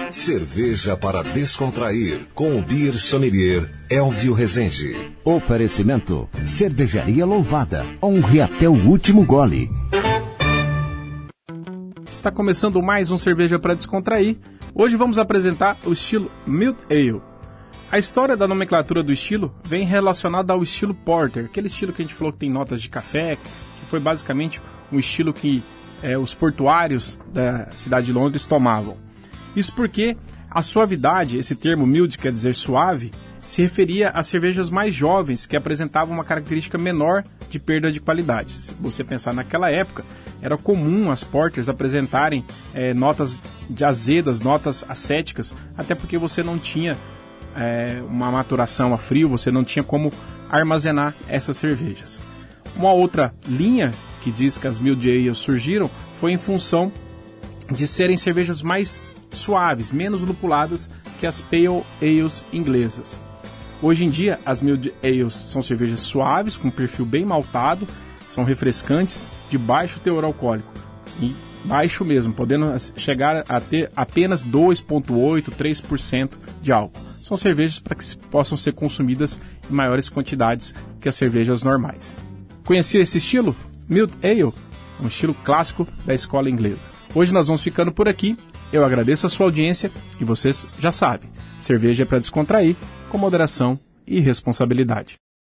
Cerveja para descontrair, com o Beer Sommelier Elvio Rezende. Oferecimento: Cervejaria Louvada. Honre até o último gole. Está começando mais um Cerveja para Descontrair. Hoje vamos apresentar o estilo Mild Ale. A história da nomenclatura do estilo vem relacionada ao estilo Porter, aquele estilo que a gente falou que tem notas de café, que foi basicamente um estilo que os portuários da cidade de Londres tomavam. Isso porque a suavidade, esse termo mild quer dizer suave, se referia a cervejas mais jovens que apresentavam uma característica menor de perda de qualidade. Se você pensar naquela época, era comum as porters apresentarem notas de azedas, notas acéticas, até porque você não tinha uma maturação a frio, você não tinha como armazenar essas cervejas. Uma outra linha que diz que as Mild Ales surgiram foi em função de serem cervejas mais suaves, menos lupuladas que as Pale Ales inglesas. Hoje em dia, as Mild Ales são cervejas suaves, com perfil bem maltado, são refrescantes, de baixo teor alcoólico, e baixo mesmo, podendo chegar a ter apenas 2,8%, 3% de álcool. São cervejas para que possam ser consumidas em maiores quantidades que as cervejas normais. Conhecia esse estilo? Mild Ale, um estilo clássico da escola inglesa. Hoje nós vamos ficando por aqui. Eu agradeço a sua audiência e vocês já sabem, cerveja é para descontrair, com moderação e responsabilidade.